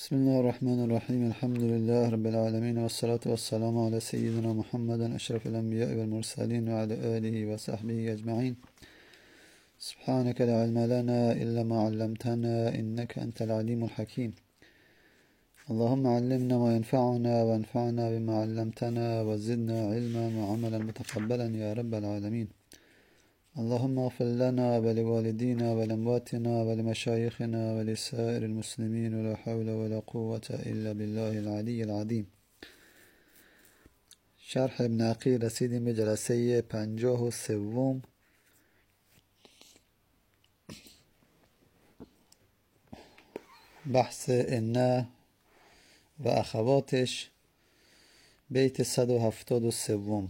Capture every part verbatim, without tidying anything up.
بسم الله الرحمن الرحيم. الحمد لله رب العالمين، والصلاة والسلام على سيدنا محمد أشرف الأنبياء والمرسلين وعلى آله وصحبه أجمعين. سبحانك لا علم لنا إلا ما علمتنا إنك أنت العليم الحكيم. اللهم علمنا ما ينفعنا وانفعنا بما علمتنا وزدنا علما وعملا متقبلا يا رب العالمين. اللهم اغفر لنا ولوالدينا ولأمواتنا ولمشايخنا ولسائر المسلمين، ولا حول ولا قوة إلا بالله العلي العظيم. شرح ابن عقیل رسیدیم به جلسه پنجاه و سوم. بحث ان و اخواتش، بیت صد و هفتاد و سوم.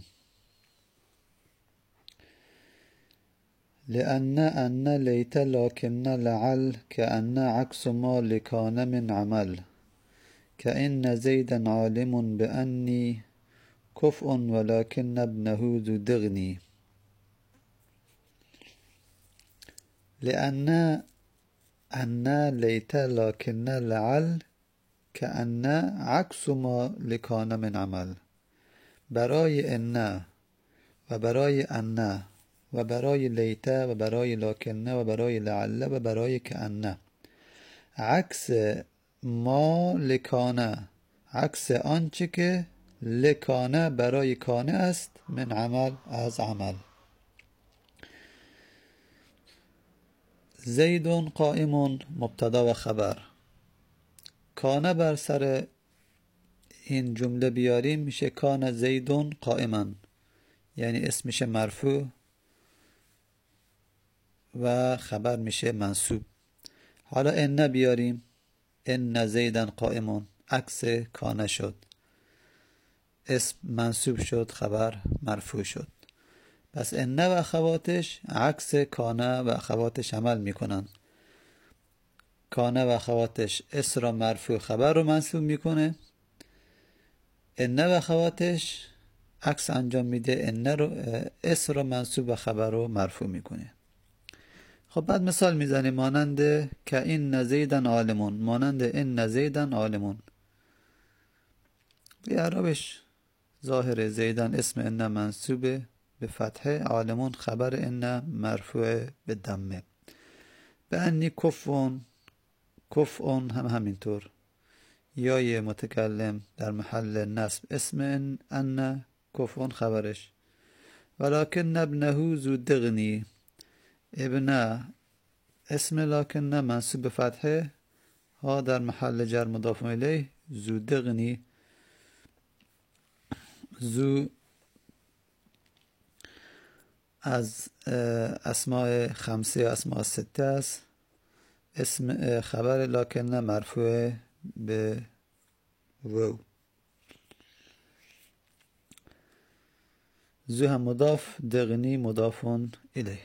لأن أن ليت لكن لعل كأن عكس ما لكان من عمل كأن زيدا عالم بأني كفء ولكن ابنه ذو دغني. لأن أن ليت لكن لعل كأن عكس ما لكان من عمل. برای ان و برای ان و برای لیت و برای لکنه و برای لعل و برای کأنه، عکس ما لکانه، عکس آنچه که لکانه برای کانه است، من عمل از عمل. زید قائم مبتدا و خبر. کانه بر سر این جمله بیاریم میشه کان زید قائما، یعنی اسم میشه مرفوع و خبر میشه منصوب. حالا ان بیاریم، ان زیدن قائمون، عکس کانه شد، اسم منصوب شد، خبر مرفوع شد. پس ان و اخواتش عکس کانه و اخواتش عمل میکنن. کانه و اخواتش اس را مرفوع خبر رو منصوب میکنه، ان و اخواتش عکس انجام میده، ان رو اس را منصوب و خبر رو مرفوع میکنه. خب بعد مثال میزنیم مانند که این زیدن عالمون، مانند این زیدن عالمون. به اعرابش ظاهر زیدن اسم ان منصوبه به فتحه، عالمون خبر ان مرفوع به ضمه. به انی کفون، کفون هم همینطور، یای متکلم در محل نصب اسم ان, ان کفون خبرش. ولکن ابنه ذو دغنی، ابن اسم لکن منصوب به فتحه، ها در محل جر مضاف الیه، ذو دغنی. ذو از اسماء خمسه اسماء سته است، اسم خبر لکن مرفوع به وو. ذو هم مضاف، دغنی مضاف الیه.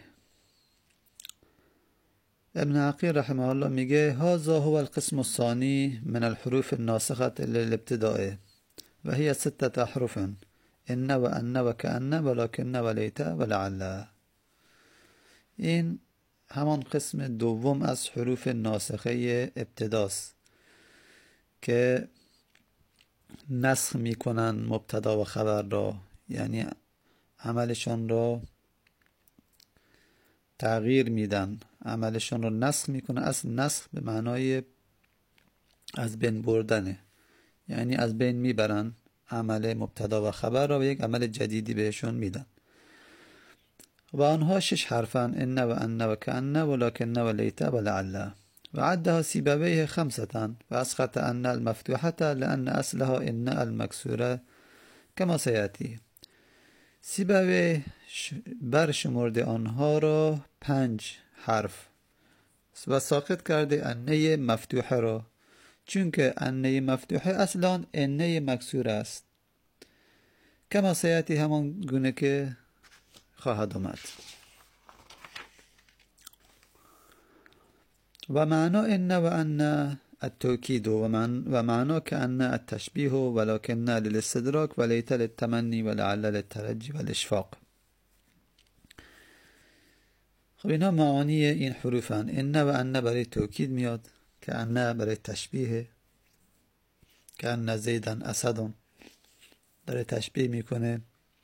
ابن عقیل رحمه الله میگه هذا هو القسم الثانی من الحروف الناسخة للابتداء و هي ستة احرف، ان و ان و کأن و لکن و لیت و لعل. این همان قسم دوم از حروف ناسخه ابتداست که نسخ میکنن مبتدا و خبر را، یعنی عملشان را تغییر میدن، عملشان رو نسخ میکنه. اصل نسخ به معنای از بین بردنه، یعنی از بین میبرن عمل مبتدا و خبر را و یک عمل جدیدی بهشون میدن. و آنها شش حرفن، ان و ان و کأن و لکن و لیت و لعل. و عدها سیبویه خمسة و اسقط ان المفتوحة لان اصلها ان المکسوره کما سیأتی. سیبویه برشمرده آنها را پنج حرف و ساقط کرده انه مفتوحه را، چون که انه مفتوحه اصلا انه مکسور است. کما سیأتی، همان گونه که خواهد آمد. و معنا ان و ان التوکید و معنا که ان التشبیه ولکن للاستدراک و لیت للتمنی و لعل للترجی و الاشفاق. خب اینا معانی این حروفن. ان و ان برای توکید میاد، که ان برای تشبیه، که ان زیدن اسد، داره تشبیه میکنه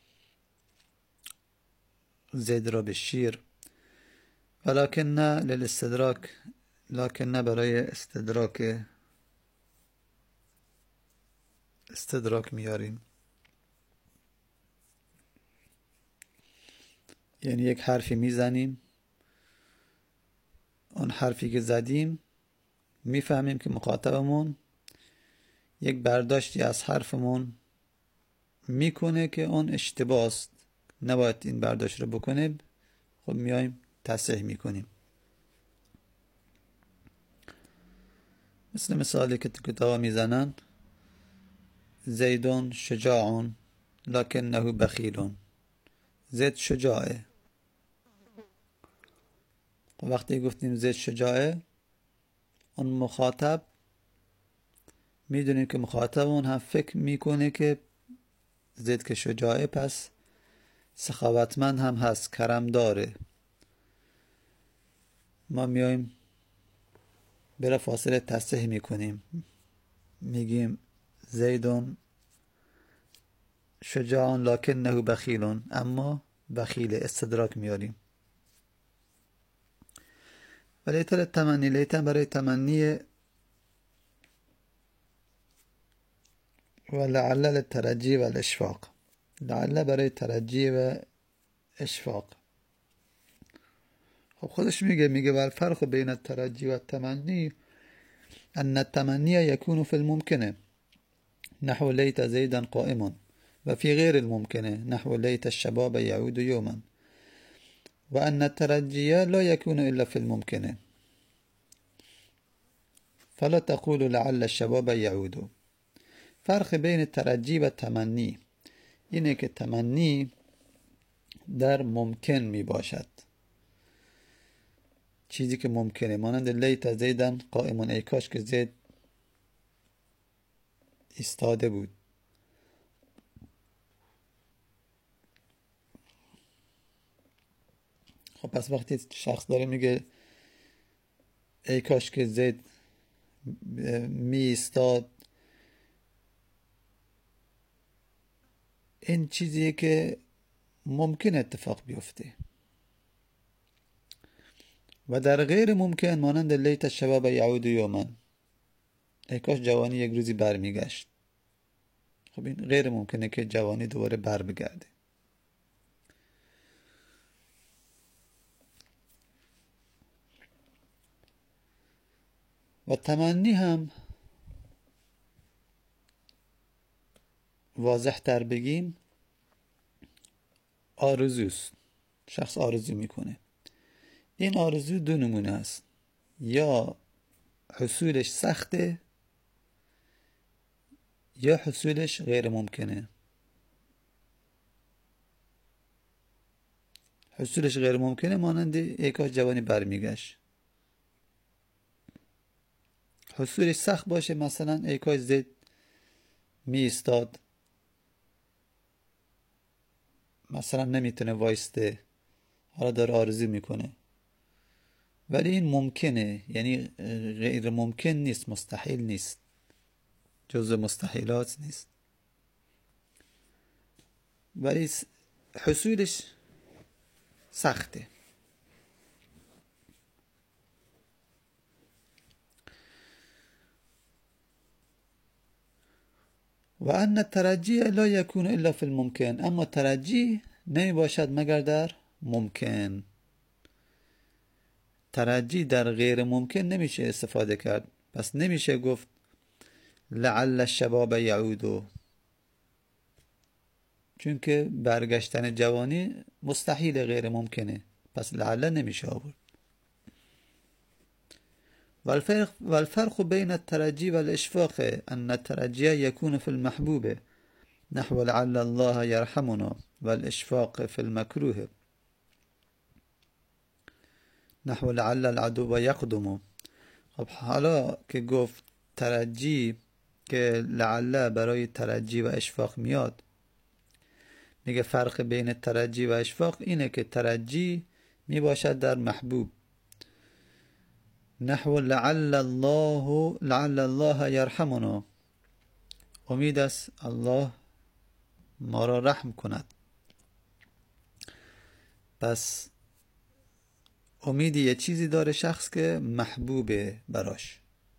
زید را به شیر. ولکن نه للاستدراک، لکن نه برای استدراک استدراک میاریم، یعنی یک حرفی میزنیم، اون حرفی که زدیم میفهمیم که مخاطبمون یک برداشتی از حرفمون میکنه که اون اشتباه است، نباید این برداشت رو بکنه، خب میایم تصحیح میکنیم. مثل مثالی که تو کتاب میزنن، زیدون شجاعون لکنه بخیلون، زید شجاعه. وقتی گفتیم زید شجاعه، اون مخاطب میدونیم که مخاطب اون هم فکر میکنه که زید که شجاعه پس سخاوتمند هم هست، کرم داره. ما میایم بلا فاصله تصحیح میکنیم، میگیم زیدون شجاعون لکنه بخیلون، اما بخیل، استدراک میاریم. و لیتر التمنی، لیتر برای تمنی، و لعل للترجی و الاشفاق، لعل برای ترجی و اشفاق. خب خودش میگه میگه والفرق بین الترجی و التمنی ان التمنی يكون في الممکنه نحو لیت زیدا قائما، و في غیر الممکنه نحو لیت الشباب يعود يوما، و ان الترجی لا يكون الا في الممکنه فلا تقول لعل الشباب يعود. فرق بین ترجی و تمنی اینه که تمنی در ممکن می باشد، چیزی که ممکنه، مانند لیت زیدن قائمون، ای کاش که زید ایستاده بود. خب پس وقتی شخص داره میگه ای کاش که زید می ایستاد، این چیزیه که ممکن اتفاق بیفته. و در غیر ممکن مانند لیت الشباب یعود یوما، ای کاش جوانی یک روزی برمیگشت. خب این غیر ممکنه که جوانی دوباره بر بگرده. و تمنی هم واضح تر بگیم آرزوست، شخص آرزو میکنه. این آرزو دو نمونه است، یا حصولش سخته یا حصولش غیر ممکنه. حصولش غیر ممکنه مانند ای کاش جوانی برمیگشت. حصولش سخت باشه، مثلا ای کاش زید می ایستاد، مثلا نمیتونه وایسته، حالا داره آرزو میکنه. ولی این ممکنه، یعنی غیر ممکن نیست، مستحیل نیست، جزء مستحیلات نیست، ولی حصولش سخته. و ان الترجی لا یکون الا فی الممکن، اما ترجی نمی باشد مگر در ممکن. ترجی در غیر ممکن نمیشه استفاده کرد، پس نمیشه گفت لعل الشباب یعودو، چون که برگشتن جوانی مستحیل، غیر ممکنه، پس لعل نمیشه آورد. والفرق, والفرق بین الترجی والاشفاق ان الترجی يكون في المحبوب نحو لعل الله يرحمنا، والاشفاق في المكروه نحو لعل العدو يقدم. خب حالا که گفت ترجی که لعل برای ترجی و اشفاق میاد، میگه فرق بین ترجی و اشفاق اینه که ترجی می باشد در محبوب، نحو لعل الله لعل الله یرحمنا، امید است الله ما را رحم کند. پس امیدی یه چیزی داره شخص که محبوبه براش.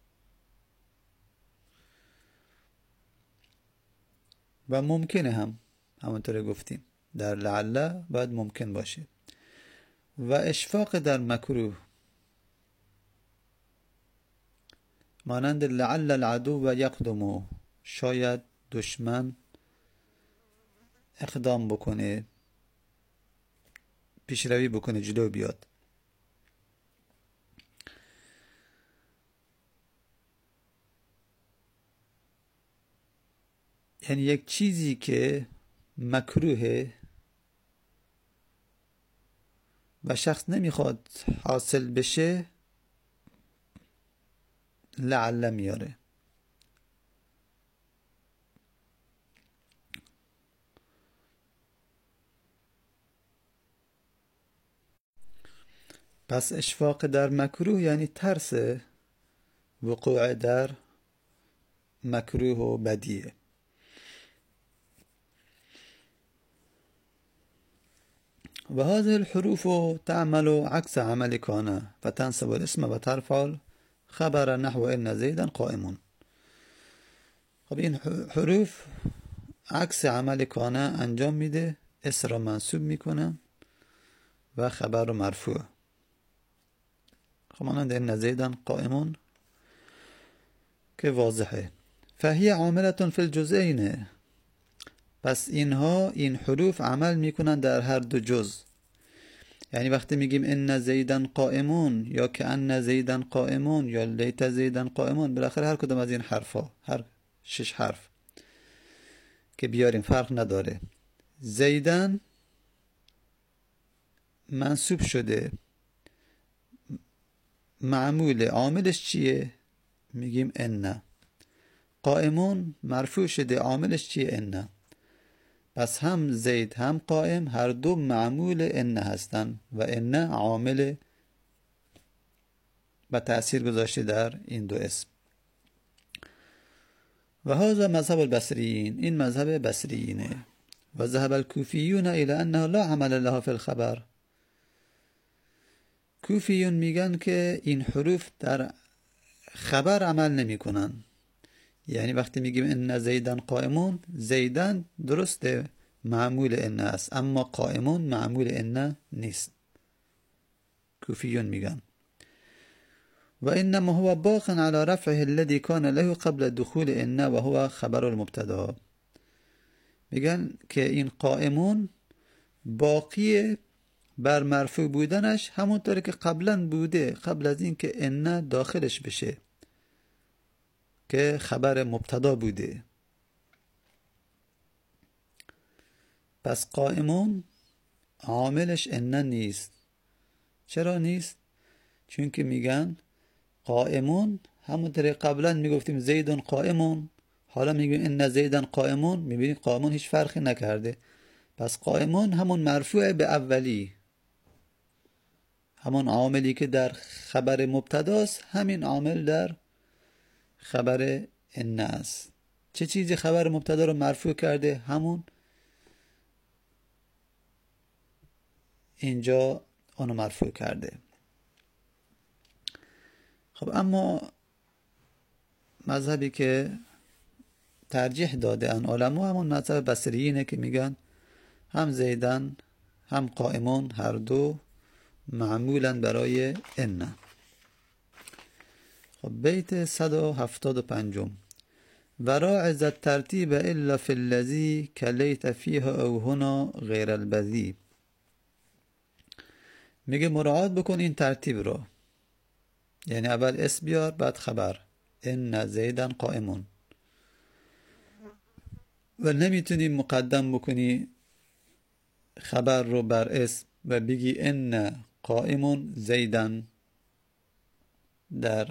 و ممکنه هم همونطور گفتیم در لعله باید ممکن باشه. و اشفاق در مکروه مانند لعل العدو و یقدمو، شاید دشمن اقدام بکنه، پیشروی بکنه، جلو بیاد. یعنی یک چیزی که مکروهه و شخص نمیخواد حاصل بشه لعل میاره. پس اشفاق در مکروه یعنی ترس وقوع در مکروه و بدیه. و هذه الحروف تعمل عكس عمل كان فتنسب الاسم وترفع خبر نحو ان زيدا قائم. خب این حروف عکس عمل کان انجام میده، اسم را منصوب میکنه و خبر رو مرفوع. خب مانند ان زیدا قائم که واضحه. فهی عاملة فی الجزئین، پس اینها این حروف عمل میکنن در هر دو جز. یعنی وقتی میگیم ان زیدا قائمون یا که ان زیدا قائمون یا لیت زیدا قائمون، بالاخره هر کدوم از این حرفا، هر شش حرف که بیاریم فرق نداره. زیدن منصوب شده، معمول عاملش چیه؟ میگیم ان. قائمون مرفوع شده، عاملش چیه؟ ان. پس هم زید هم قائم هر دو معمول ان هستن و ان عامل و تأثیر گذاشته در این دو اسم. و هذا مذهب البصریین، این مذهب بصریینه. و ذهب الکوفیون الى انه لا عمل لها فی الخبر. کوفیون میگن که این حروف در خبر عمل نمی کنن. یعنی وقتی میگیم ان زیدن قائمون، زیدن درسته معمول ان است، اما قائمون معمول ان نیست. کوفیون میگن و انما هو باق على رفعه الذي كان له قبل دخول ان و هو خبر المبتدا. میگن که این قائمون باقی بر مرفوع بودنش همونطوری که قبلا بوده، قبل از این که ان داخلش بشه که خبر مبتدا بوده. پس قائمون عاملش ان نیست. چرا نیست؟ چون که میگن قائمون همونطوری قبلا میگفتیم زیدون قائمون، حالا میگیم ان زیدن قائمون، میبینید قائمون هیچ فرقی نکرده. پس قائمون همون مرفوع به اولی، همون عاملی که در خبر مبتداست، همین عامل در خبر ان است. چه چیزی خبر مبتدا رو مرفوع کرده؟ همون اینجا اونو مرفوع کرده. خب اما مذهبی که ترجیح داده ان علما همون مذهب بصریینه که میگن هم زیدن هم قائمون هر دو معمولا برای ان. خب بیت صد و هفتاد و پنج و راعز الترتیب الا فی الذی کلیت فیه او هنا غیر البذی. میگه مراعات بکن این ترتیب رو، یعنی اول اسم بیار بعد خبر، ان زیدن قائمون، و نمیتونی مقدم بکنی خبر رو بر اسم و بگی ان قائمون زیدن. در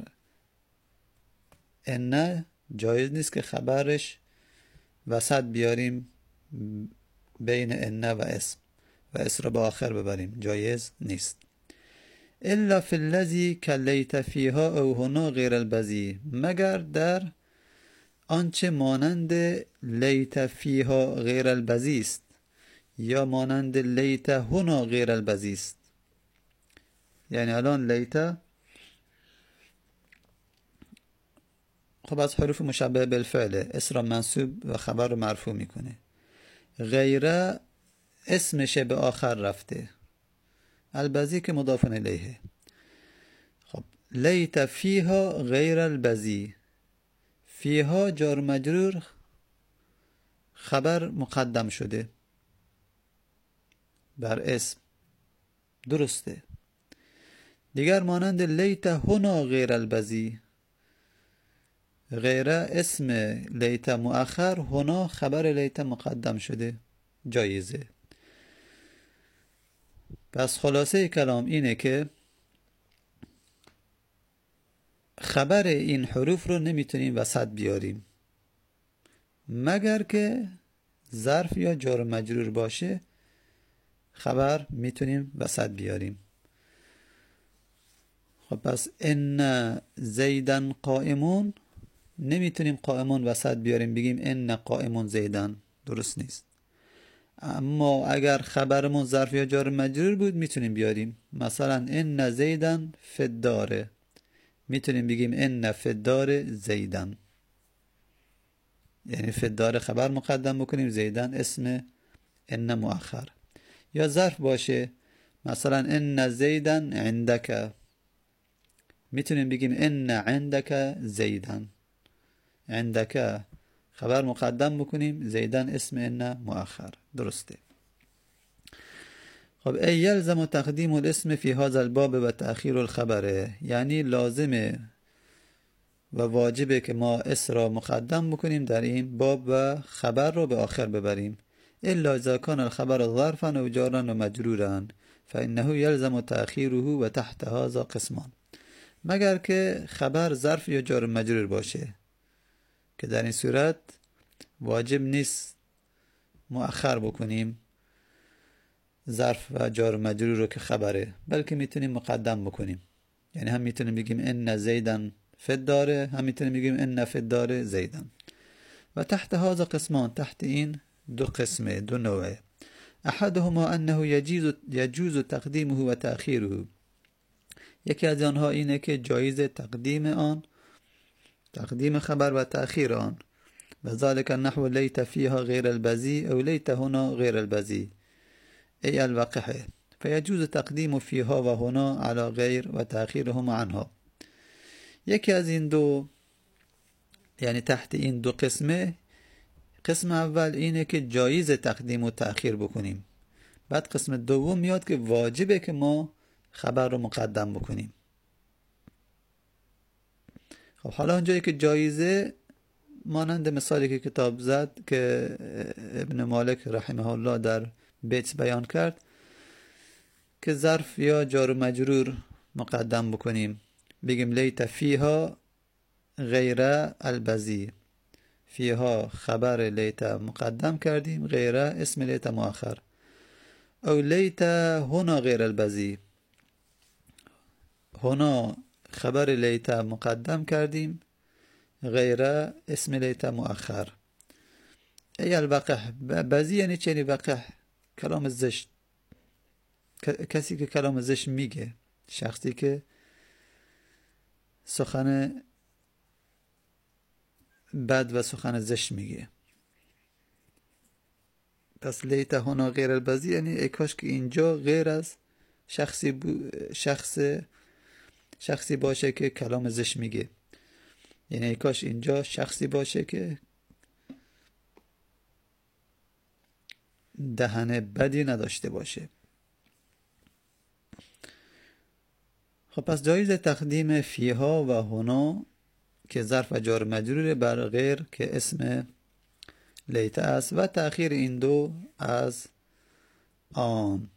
ان جایز نیست که خبرش وسط بیاریم بین ان و اسم و اسم رو با آخر ببریم، جایز نیست. الا فی الذی کلیت فیها او هنا غیر البذی، مگر در آنچه مانند لیت فیها غیر البذی است یا مانند لیت هنا غیر البذی است. یعنی الان لیت خب از حروف مشبه بالفعل، اسم را منصوب و خبر رو مرفوع میکنه. غیره اسمش به آخر رفته، البذی که مضاف الیه. خب لیت فیها غیر البذی، فیها جار مجرور خبر مقدم شده بر اسم، درسته. دیگر مانند لیت هنا غیر البذی، غیره اسم لیت مؤخر، هنا خبر لیت مقدم شده، جایزه. پس خلاصه کلام اینه که خبر این حروف رو نمیتونیم وسط بیاریم مگر که ظرف یا جار مجرور باشه، خبر میتونیم وسط بیاریم. خب پس ان زیدن قائمون، نمیتونیم قائمون وسط بیاریم بگیم ان قائمون زیدن، درست نیست. اما اگر خبرمون ظرف یا جار مجرور بود میتونیم بیاریم، مثلا ان زیدن فی الدار، میتونیم بگیم ان فی الدار زیدن، یعنی فی الدار خبر مقدم بکنیم، زیدن اسم ان مؤخر. یا ظرف باشه مثلا ان زیدن عندک، میتونیم بگیم ان عندک زیدن، عندک خبر مقدم بکنیم، زیدن اسم ان مؤخر، درسته. خب ای یلزم تقدیم الاسم فی هذا الباب و تأخیر الخبر، یعنی لازمه و واجبه که ما اسم را مقدم بکنیم در این باب و خبر را به آخر ببریم. الا اذا کان الخبر ظرفا او جارا و مجرورا فانه یلزم تأخیره و تحت هذا قسمان، مگر که خبر ظرف یا جار مجرور باشه که در این صورت واجب نیست مؤخر بکنیم ظرف و جار مجرور رو که خبره، بلکه میتونیم مقدم بکنیم. یعنی هم میتونیم بگیم ان زیدن فی الدار، هم میتونیم بگیم ان فی الدار زیدن. و تحت هذا قسمان، تحت این دو قسمه، دو نوعه. احدهما انه یجوز یجوز تقدیمه و تأخیره، یکی از آنها اینه که جایز تقدیم آن، تقدیم خبر و تأخیر آن. و ذلك النحو لیت فیها غیر البذی او لیت هنا غیر البذی ای الوقحه، فیجوز تقدیم فیها و هنا على غیر و تأخیرهما عنها. یکی از این دو، یعنی تحت این دو قسمه، قسم اول اینه که جایز تقدیم و تأخیر بکنیم، بعد قسم دوم میاد که واجبه که ما خبر رو مقدم بکنیم. خب حالا اونجایی که جایزه، مانند مثالی که کتاب زد که ابن مالک رحمه الله در بیت بیان کرد که ظرف یا جار و مجرور مقدم بکنیم، بگیم لیت فیها غیر البذی، فیها خبر لیت مقدم کردیم، غیر اسم لیت مؤخر. او لیت هنا غیر البذی، هنا خبر لیت مقدم کردیم، غیر اسم لیت مؤخر. ای الوقح، بذی یعنی چه؟ وقح کلام زشت، کسی که کلام زشت میگه، شخصی که سخن بد و سخن زشت میگه. پس لیت هنا غیر البذی یعنی ای کاش که اینجا غیر از شخصی بو شخص شخصی باشه که کلام زشت میگه، یعنی ای کاش اینجا شخصی باشه که دهن بدی نداشته باشه. خب پس جایز تقدیم فیها و هنا که ظرف و جار مجرور بر غیر که اسم لیت است و تأخیر این دو از آن.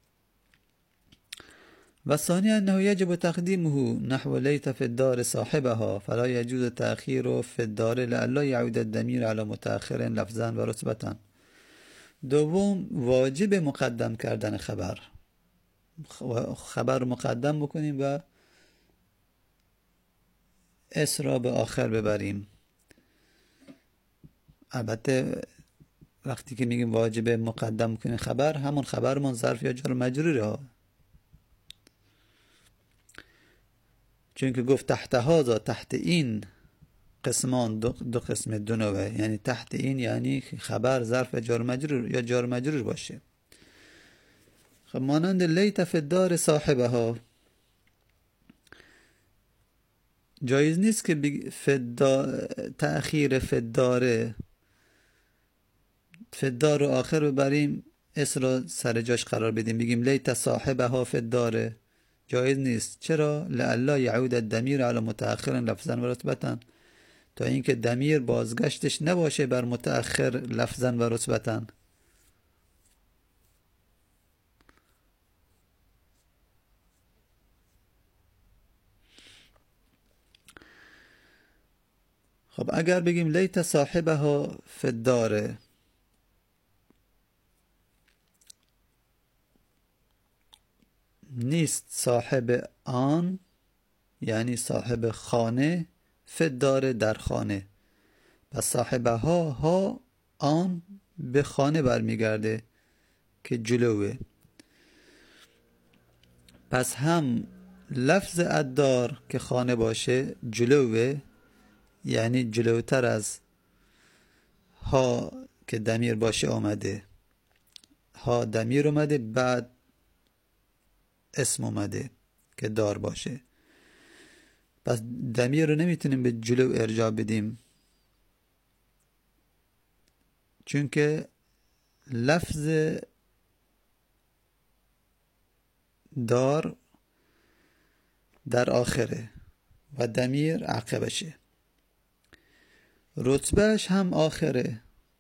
و ثانی انه یجب تقدیمه نحو لیت فی الدار صاحبها فلا یجوز تأخیر فی الدار لئلا یعود الضمیر علی متأخر لفظا و رتبة. دوم واجب مقدم کردن خبر، خبر مقدم بکنیم و اس را به آخر ببریم. البته وقتی که میگیم واجب مقدم کنین خبر، همون خبرمون ظرف یا جار مجروره ها، چون که گفت تحت هذا، تحت این قسمان دو, دو قسم دو نوعه، یعنی تحت این یعنی خبر ظرف جار مجرور یا جار مجرور باشه. خب مانند لیت فی الدار صاحبها، جایز نیست که بگ... فدا... تأخیر فداره فدار رو آخر ببریم، اس را سر جاش قرار بدیم، بگیم لیت صاحبها فداره، جایز نیست. چرا؟ لئلا یعود الضمیر علی متأخر لفظا و رتبتا، تا اینکه ضمیر بازگشتش نباشه بر متأخر لفظا و رتبتا. خب اگر بگیم لیت صاحبها فی الدار، نیست صاحب آن یعنی صاحب خانه، فی الدار در خانه، پس صاحبها ها آن به خانه برمیگرده که جلوه، پس هم لفظ الدار که خانه باشه جلوه، یعنی جلوتر از ها که ضمیر باشه آمده، ها ضمیر اومده بعد اسم اومده که دار باشه، پس ضمیر رو نمیتونیم به جلو ارجاع بدیم، چون که لفظ دار در آخره و ضمیر عقبشه، رتبهش هم آخره،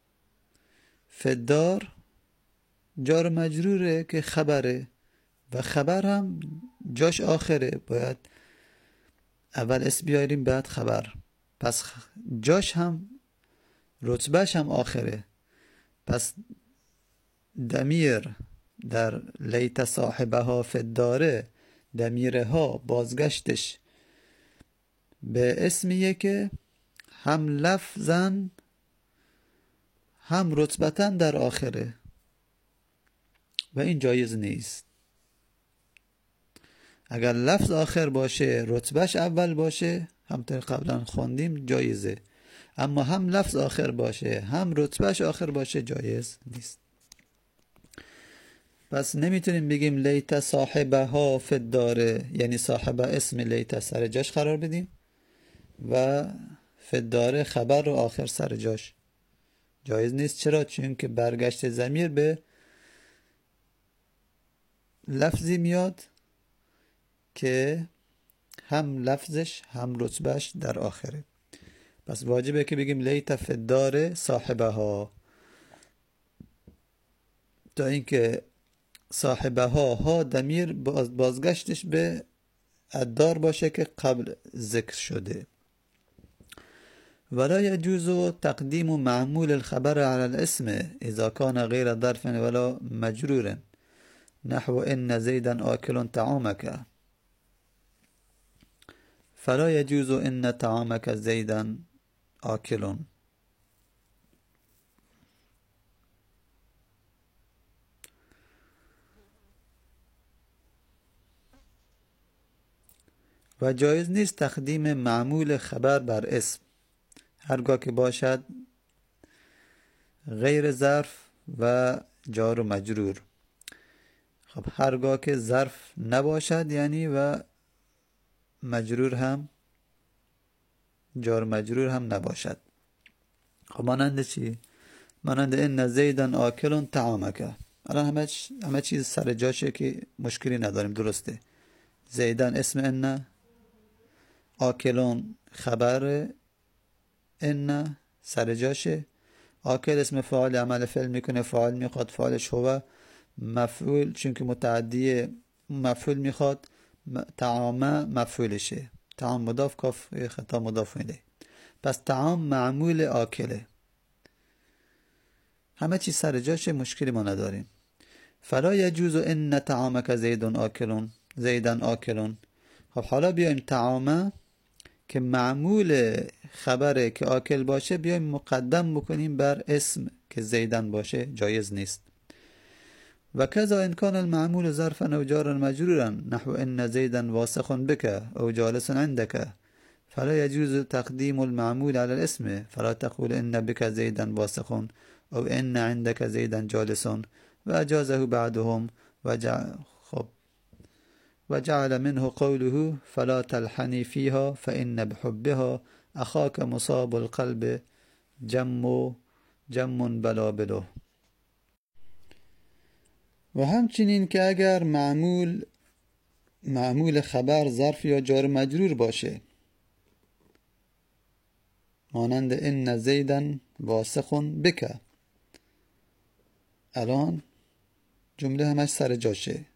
فدار جار مجروره که خبره و خبر هم جاش آخره، باید اول اسم بیاریم بعد خبر، پس جاش هم رتبهش هم آخره، پس ضمیر در لیت صاحبها فی الدار، ضمیرها بازگشتش به اسمیه که هم لفظا هم رتبتا در آخره و این جایز نیست. اگر لفظ آخر باشه رتبهش اول باشه، همطور قبلا خوندیم جایزه، اما هم لفظ آخر باشه هم رتبهش آخر باشه جایز نیست. پس نمیتونیم بگیم لیت صاحبها فی الدار یعنی صاحبه اسم لیت سر جاش قرار بدیم و فی الدار خبر رو آخر سر جاش، جایز نیست. چرا؟ چون که برگشت ضمیر به لفظی میاد که هم لفظش هم رتبهش در آخره، پس واجبه که بگیم لیت فی الدار صاحبها، تا اینکه صاحبها ها ضمیر باز بازگشتش به الدار باشه که قبل ذکر شده. ولا يجوز تقديم معمول الخبر على الاسم اذا كان غير ظرف ولا مجرور، نحو ان زيدا آكل طعامك، فلا يجوز ان طعامك زيدا آكل. و جایز نیست تقدیم معمول خبر بر اسم هرگاه که باشد غیر ظرف و جار و مجرور. خب هرگاه که ظرف نباشد یعنی و مجرور هم جار و مجرور هم نباشد. خب مانند چی؟ مانند ان زیدن آکلون طعامک، الان همه همه چیز سر جاشه که مشکلی نداریم، درسته. زیدن اسم ان، آکلون خبر ان سر جاشه، آکل اسم فاعل عمل فعل میکنه، فاعل میخواد فاعلش هو، مفعول چون که متعدی مفعول میخواد، طعام مفعولشه، طعام مضاف کاف خطا مضاف الیه، پس طعام معمول آکله، همه چیز سر جاشه، مشکلی ما نداریم. فلا یجوز ان طعامک زیدن آکلون، زیدن آکلون. خب حالا بیایم طعام که معمول خبره که آکل باشه بیایم مقدم بکنیم بر اسم که زیدن باشه جایز نیست. و کذا ان کان المعمول ظرفا او جارا مجرورا نحو ان زیدا واسخ بك او جالس عندك فلا يجوز تقديم المعمول على الاسم، فلا تقول ان بك زيدا واسخ او ان عندك زيدا جالس. وأجازه بعدهم وجعل, خب وجعل منه قوله فلا تلحني فيها فإن بحبها أخاك مصاب القلب جم جم بلابله. و همچنین که اگر معمول معمول خبر ظرف یا جار مجرور باشه مانند ان زیدا واسخ بک، الان جمله همش سر جاشه،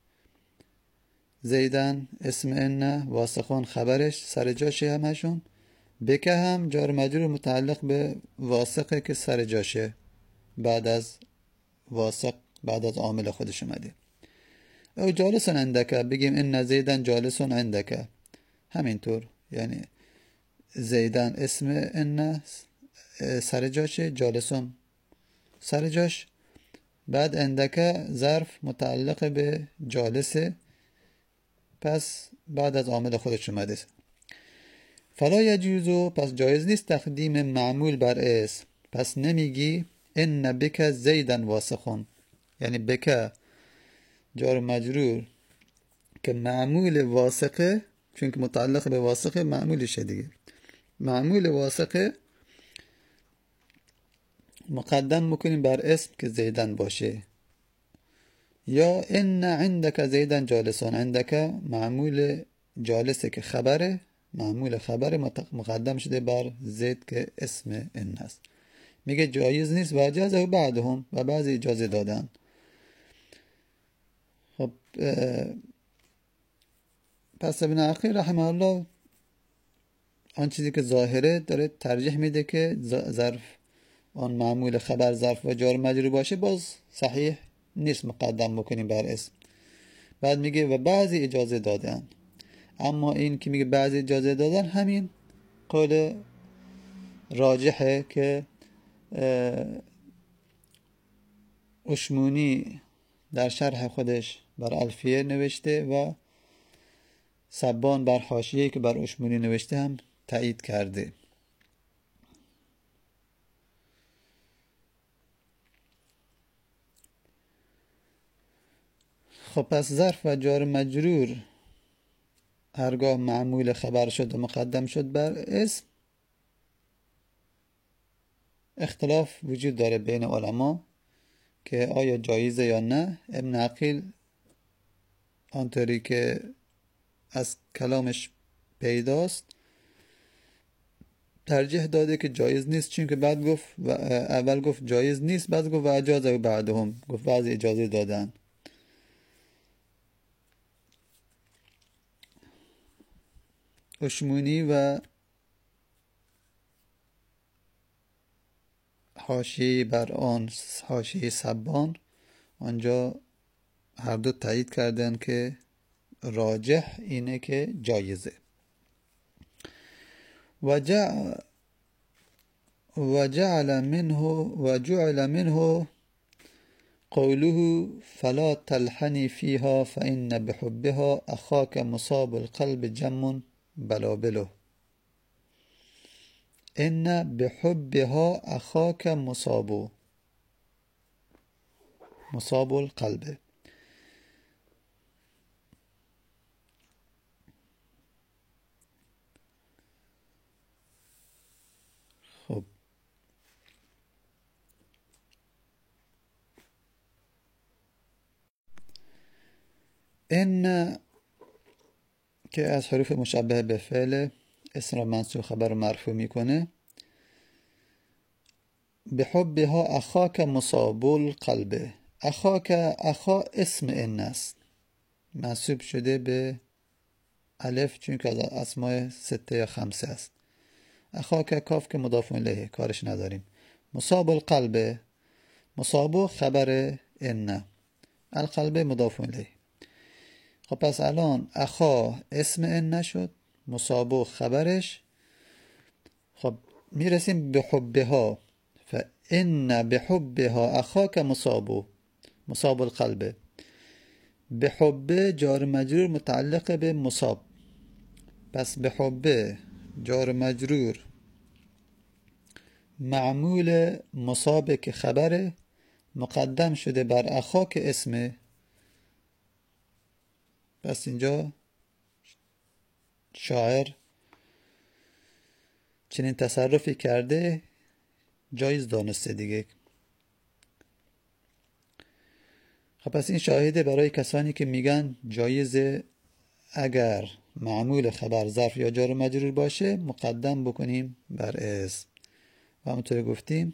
زیدن اسم ان واسخون خبرش سر جاشه همشون، بکه هم جار مجرور متعلق به واسقه که سر جاشه بعد از واسق بعد از عامل خودش اومده. او جالسون عندکه بگیم ان زیدن جالسون عندکه همینطور، یعنی زیدن اسم ان سر جاشه جالسون سر جاش بعد عندکه ظرف متعلق به جالسه پس بعد از عامل خودش اومده. فلا یجوزو پس جایز نیست تقدیم معمول بر اسم، پس نمیگی ان بک زیدن واسخون، یعنی بک جار مجرور که معمول واسقه چون که متعلق به واسقه معمولشه دیگه، معمول واسقه مقدم میکنیم بر اسم که زیدن باشه. یا ان عندك زیدن جالسون، عندك معمول جالسه که خبره معمول خبره مقدم شده بر زید که اسم ان هست. میگه جایز نیست و اجازه بعدهم و بعضی اجازه دادن. خب پس ابن عقیل رحمه الله آن چیزی که ظاهره داره ترجیح میده که ظرف آن معمول خبر ظرف و جار مجرور باشه باز صحیح نیست مقدم بکنیم بر اسم. بعد میگه و بعضی اجازه دادن، اما این که میگه بعضی اجازه دادن همین قول راجحه که اشمونی در شرح خودش بر الفیه نوشته و سبان بر حاشیه‌ای که بر اشمونی نوشته هم تایید کرده. خب پس ظرف و جار مجرور هرگاه معمول خبر شد و مقدم شد بر اسم اختلاف وجود داره بین علما که آیا جایزه یا نه. ابن عقیل آنطوری که از کلامش پیداست ترجیح داده که جایز نیست، چون که بعد گفت و اول گفت جایز نیست بعد گفت و اجازه و بعدهم گفت بعضی اجازه دادن. اشمونی و حاشیه بر آن حاشیه سبان آنجا هر دو تایید کردن که راجح اینه که جایزه. و جعل و جعل منه و جعل منه قوله فلا تلحني فيها فإن بحبها أخاك مصاب القلب جم بلابله. ان بحبها اخاك مصاب مصاب القلب. خب ان که از حروف مشبه به فعل اسم را منصوب خبر مرفوع میکنه. بحبها اخاک مصاب القلب، اخاک اخا اسم ان است منصوب شده به الف چون که از اسماء سته یا خمسه است. اخاک کاف که مضاف الیه کارش نداریم. مصاب القلب مصاب خبر ان، القلب مضاف الیه. خب پس الان اخا اسم ان نشد، مصابو خبرش، خب میرسیم به حبها. فإن بحبها اخاک مصابو، مصاب القلب. به حب جار مجرور متعلق به مصاب، پس به حب جار مجرور معمول مصاب که خبره مقدم شده بر اخاک اسمه. پس اینجا شاعر چنین تصرفی کرده جایز دانسته دیگه. خب پس این شاهده برای کسانی که میگن جایزه اگر معمول خبر ظرف یا جار مجرور باشه مقدم بکنیم بر اسم. و همونطور گفتیم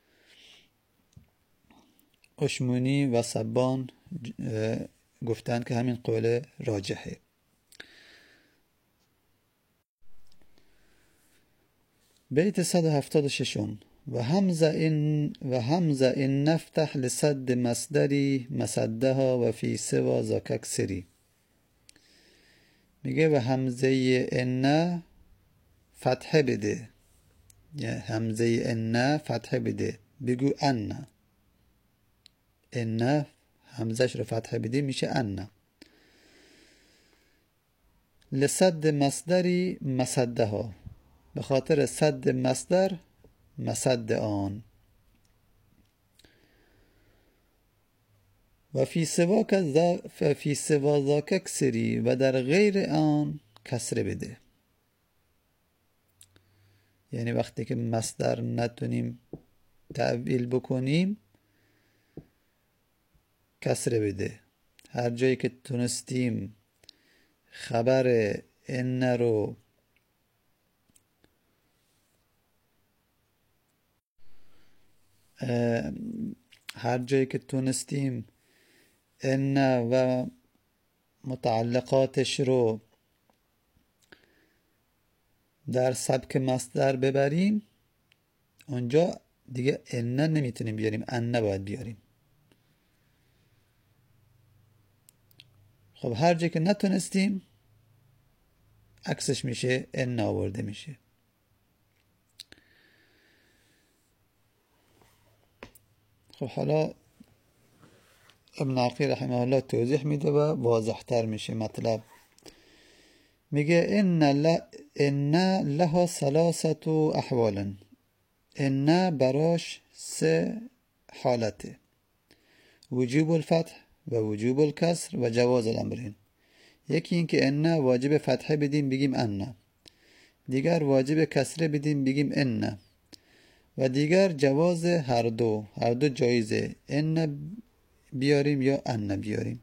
اشمونی و سبان گفتن که همین قول راجحه. بیت صد و هفتاد و شش. و همزه این و همزه این نفتح لسد مصدری مسدها و فی سوا ذاک سری. میگه و همزه این فتحه بده، یعنی همزه این فتحه بده، بگو ان. ان همزش رو فتحه بده میشه ان. لسد مصدری مسدها، به خاطر سد مصدر مسد آن. و فی سوا فی سوا ذاک کسری، و در غیر آن کسره بده. یعنی وقتی که مصدر نتونیم تعبیل بکنیم کسره بده. هر جایی که تونستیم خبر ان رو هر جایی که تونستیم ان و متعلقاتش رو در سبک مصدر ببریم اونجا دیگه ان نمیتونیم بیاریم، ان باید بیاریم. خب هر جایی که نتونستیم عکسش میشه ان آورده میشه. خب حالا ابن عقیل رحمه الله توضیح میده و واضح تر میشه مطلب. میگه ان ل... ان لها ثلاثه احوال. ان براش سه حالته: وجوب الفتح و وجوب الکسر و جواز الامرین. یکی این که ان واجب فتحه بدیم بگیم ان، دیگر واجب کسره بدیم بگیم ان، و دیگر جواز هر دو، هر دو جایزه، ان بیاریم یا ان بیاریم.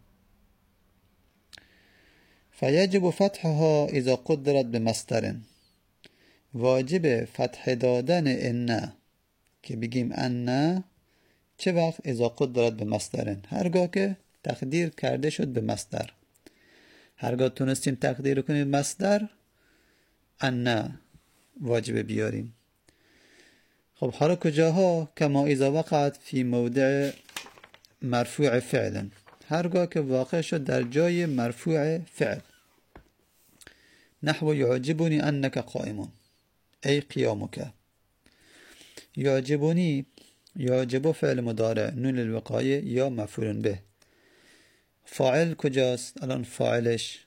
فیجب فتحها اذا قدرت به مصدر. واجب فتح دادن ان که بگیم ان چه وقت؟ اذا قدرت به مصدر، هرگاه که تقدیر کرده شد به مصدر. هرگاه تونستیم تقدیر کنیم مصدر ان واجب بیاریم. خب حالا کجاها؟ کما اذا وقعت فی موضع مرفوع فعلا، هرگاه که واقع شد در جای مرفوع فعل. نحو یعجبنی انک قائم، ای قیامک. یعجبنی، یعجب فعل مضارع، نون الوقایه یا مفعول به. فاعل کجاست؟ الان فاعلش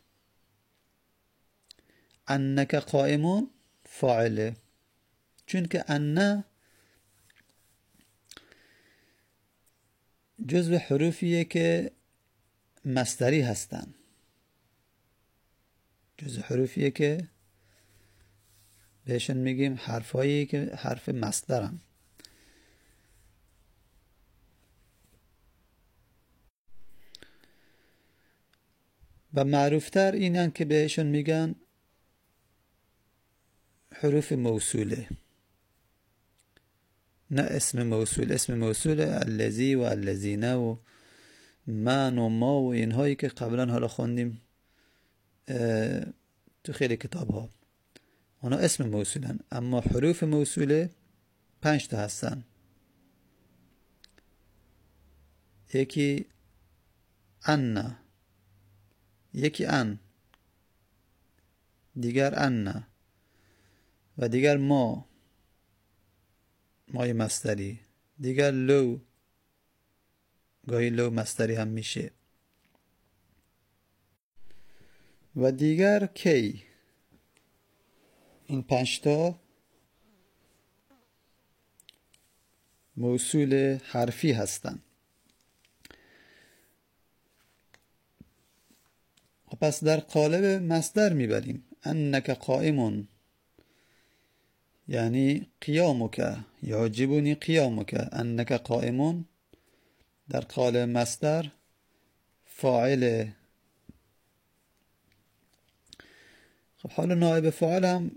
انک قائم فاعله، چون که ان جزو حروفیه که مصدری هستن، جزو حروفیه که بهشون میگیم حرفایی که حرف مصدرن. و معروفتر اینن که بهشون میگن حروف موصوله، نه اسم موصول. اسم موصول الذی و الذین و من و ما و اینهایی که قبلا حالا خوندیم تو خیلی کتاب ها، اونا اسم موصولن. اما حروف موصوله پنج تا هستن. یکی ان، یکی ان، دیگر ان و دیگر ما مای مصدری. دیگر لو، گاهی لو مصدری هم میشه. و دیگر کی. این پنجتا موصول حرفی هستند. پس در قالب مصدر میبریم. انک قائمون یعنی قیامک، یعجبنی قیامک. انک قائمون در قالب مصدر فاعل. خب حالا نائب فاعل هم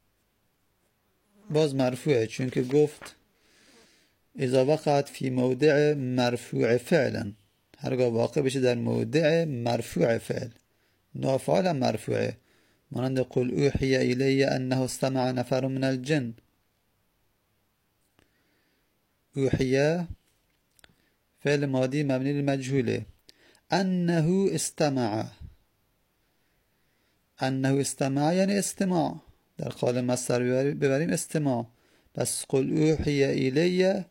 باز مرفوعه، چون که گفت اذا وقعت فی موضع مرفوع فعلا، هرگاه واقع بشه در موضع مرفوع فعل. نافعل هم مرفوعه، مانند قل اوحی الی انه استمع نفر من الجن. اوحی فعل ماضی مبنی للمجهوله. انه استمع، انه استمع یعنی استماع. در قالب مصدر ببریم استماع. پس قل اوحی الی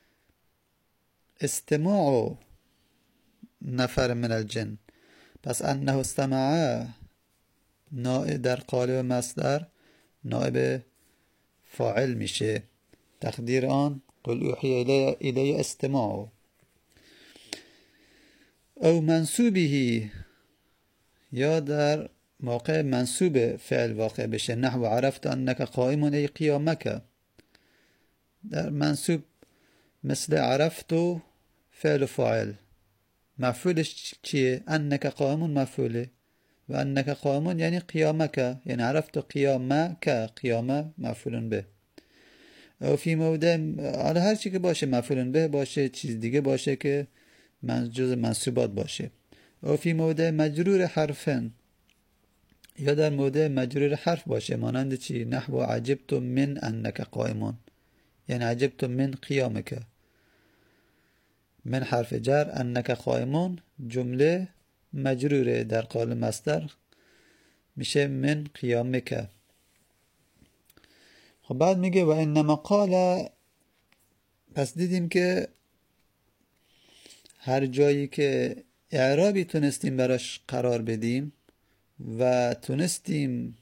استماع نفر من الجن. پس انه استمع نائب در قالب مصدر نائب فاعل میشه. تقدیر آن قل اوحی الی الی استماع. او منصوبه، یا در موقع منصوب فعل واقع بشه. نحو عرفت انک قائم ای قیامک. در منصوب مثل عرفت و فعل فاعل، مفعولش چیه؟ انک قائم مفعوله، و انک قائم یعنی قیامک، یعنی عرفت قیامک، قیامه مفعول به. او فی موضع، حالا هر چی که باشه، مفعول به باشه، چیز دیگه باشه که من جز منصوبات باشه. او فی موضع مجرور حرفن، یا در موضع مجرور حرف باشه. مانند چی؟ نحو عجبت من انک قائمون، یعنی عجبت من قیامک. من حرف جر، انک قائمون جمله مجروره، در قالب مصدر میشه من قیامک. خب بعد میگه و انما قال. پس دیدیم که هر جایی که اعرابی تونستیم براش قرار بدیم و تونستیم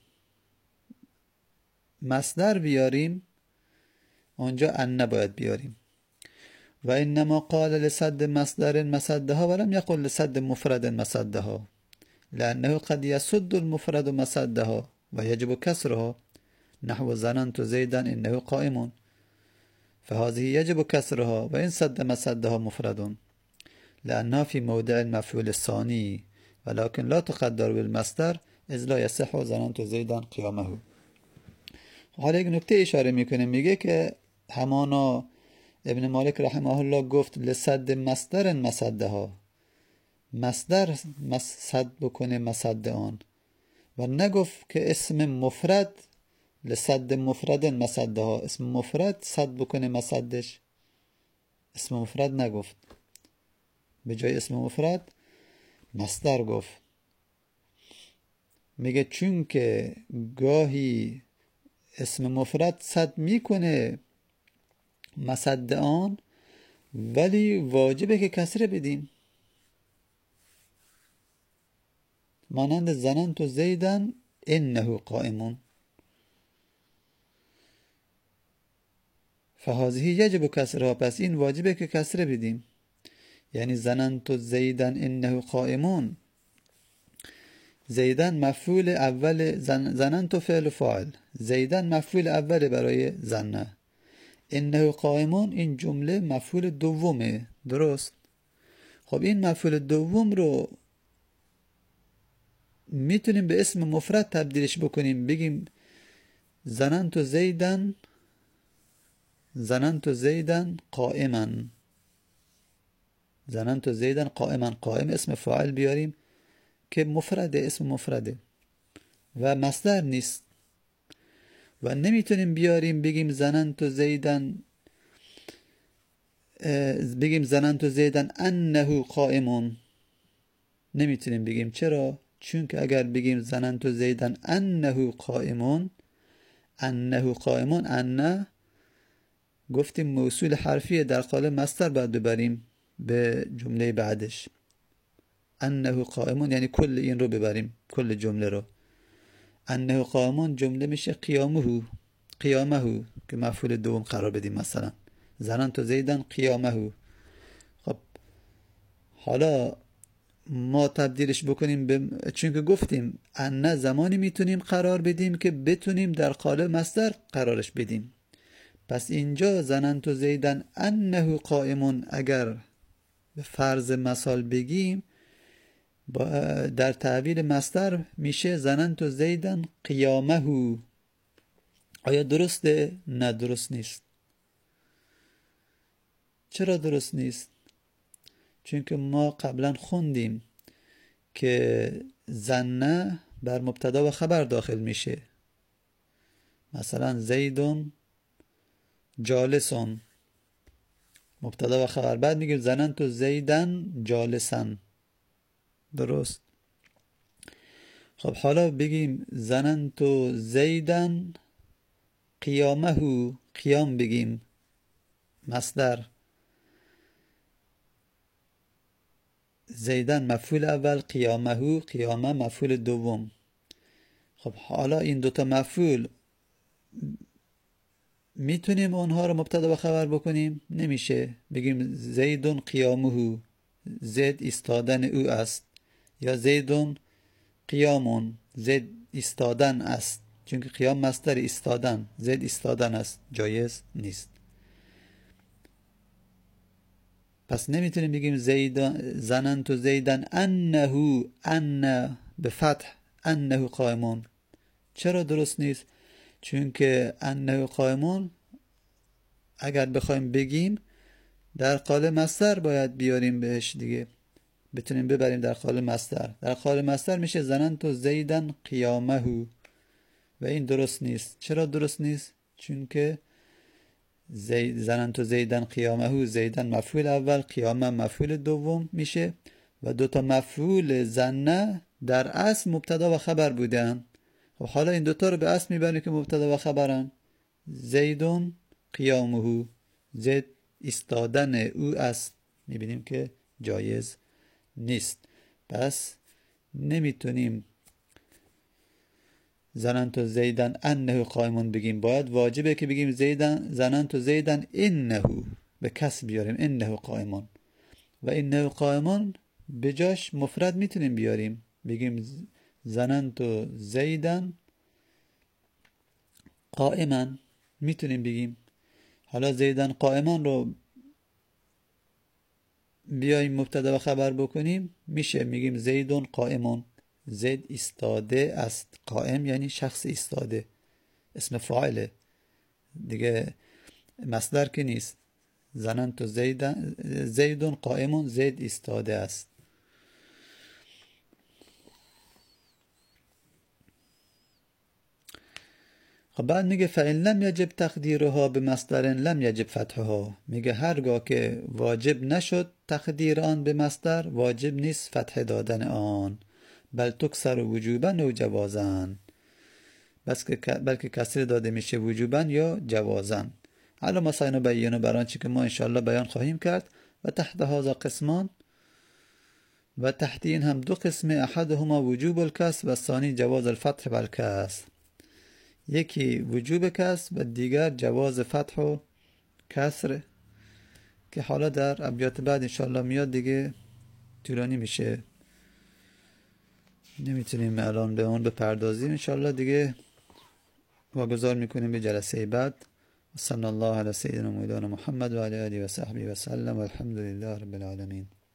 مصدر بیاریم، اونجا ان باید بیاریم. و انما قال لسد مصدر مسدها ولم يقل لسد مفرد مسدها، لانه قد يسد المفرد مسدها و يجب كسرها. نحو ظننت زيدا انه قائم، فهذه يجب كسرها وان سد مسدها مفرد لانها في موضع المفعول الثاني، ولكن لا تقدر بالمصدر اذ لا يصح ظننت زيدا قيامه. حالا یک نکته اشاره میکنه، میگه که همانا ابن مالک رحمه الله گفت لسد مصدر مسدها، مصدر صد بکنه مسد آن، و نگفت که اسم مفرد لسد مفرد مسدها، اسم مفرد صد بکنه مسدش. اسم مفرد نگفت، به جای اسم مفرد مصدر گفت. میگه چون که گاهی اسم مفرد صد میکنه مسد آن، ولی واجبه که کسره بدیم. مانند ظننت زیدن انه قائمون، فهذه یجب کسرها، پس این واجبه که کسره بدیم. یعنی ظننت زیدن انه قائمون، زیدن مفعول اول، ظننت فعل فاعل، زیدن مفعول اول برای ظنه، انه قائمون این جمله مفعول دومه. درست؟ خب این مفعول دوم رو میتونیم به اسم مفرد تبدیلش بکنیم، بگیم ظننت زیدن، ظننت زیدن قائما، ظننت زیدن قائما. قائم اسم فاعل بیاریم که مفرده، اسم مفرده و مصدر نیست. و نمیتونیم بیاریم بگیم ظننت زیدن، بگیم ظننت زیدن انه قائمون، نمیتونیم بگیم. چرا؟ چون که اگر بگیم ظننت زیدن انه قائمون، انه قائمون، انه گفتیم موصول حرفیه در قالب مصدر باید ببریم به جمله بعدش. انه قائمون یعنی کل این رو ببریم، کل جمله رو. انه قائمون جمله میشه قیامه، قیامه که مفعول دوم قرار بدیم، مثلا ظننت زیدن قیامه. خب حالا ما تبدیلش بکنیم به، چون که گفتیم ان زمانی میتونیم قرار بدیم که بتونیم در قالب مصدر قرارش بدیم. پس اینجا ظننت زیدن انه قائمون اگر به فرض مثال بگیم در تعبیر مصدر میشه ظننت زیدن قیامه. آیا درسته؟ نه درست نیست. چرا درست نیست؟ چون که ما قبلا خوندیم که ظن بر مبتدا و خبر داخل میشه. مثلا زیدون جالسون، مبتدا و خبر، بعد میگیم ظننت زیدن جالسن. درست. خب حالا بگیم ظننت زیدن قیامه، قیام بگیم مصدر، زیدن مفعول اول، قیامه قیامه مفعول دوم. خب حالا این دوتا مفعول میتونیم اونها رو مبتدا و خبر بکنیم؟ نمیشه. بگیم زیدون قیامه، زید ایستادن او است، یا زیدون قیامون، زید ایستادن است، چون که قیام مصدر ایستادن، زید ایستادن است، جایز نیست. پس نمیتونیم بگیم زیدان ظننت زیدن انه، ان به فتح، انه قائمون. چرا درست نیست؟ چون که انه قائمون اگر بخوایم بگیم در قالب مصدر باید بیاریم بهش دیگه، بتونیم ببریم در قالب مصدر. در قالب مصدر میشه ظننت زیدن قیامه و این درست نیست. چرا درست نیست؟ چون که زید ظننت زیدن قیامه، زیدن مفعول اول، قیامه مفعول دوم میشه و دوتا مفعول ظن در اصل مبتدا و خبر بودن. خب حالا این دوتا رو به اصل میبریم که مبتدا و خبرن. زیدون قیامه، زید ایستادن او است، میبینیم که جایز نیست. پس نمیتونیم ظننت زیدن انه قائمون بگیم، باید واجبه که بگیم زیدن ظننت زیدن انه، به کسر بیاریم انه قائمون. و انه قائمون به جاش مفرد میتونیم بیاریم، بگیم ظننت زیدن قائما، میتونیم بگیم. حالا زیدن قائما رو بیایم مبتدا و خبر بکنیم، میشه میگیم زیدون قائمون، زید ایستاده است. قائم یعنی شخص ایستاده، اسم فاعله دیگه، مصدر که نیست. ظننت زیدن زیدون قائمون، زید ایستاده است. خب بعد میگه فإن لم یجب تقدیرها به مصدر لم یجب فتحها. میگه هرگاه که واجب نشد تقدیر آن به مصدر، واجب نیست فتح دادن آن، بل تکسر وجوبا و جوازا، بس که بلکه کسر داده میشه وجوبا یا جوازا. حالا مثلا اینو بیانو بران چی که ما انشاءالله بیان خواهیم کرد. و تحت هذا قسمان، و تحت این هم دو قسم، احدهما وجوب الکسر و ثانی جواز الفتح بالکسر. یکی وجوب کسر و دیگر جواز فتح و کسر، که حالا در ابیات بعد انشاءالله میاد دیگه، طولانی میشه، نمیتونیم الان به اون بپردازیم. انشاءالله دیگه واگذار میکنیم به جلسه بعد. صلی الله علی سیدنا مولانا محمد و علی آله و صحبه و سلم و الحمد لله رب العالمین.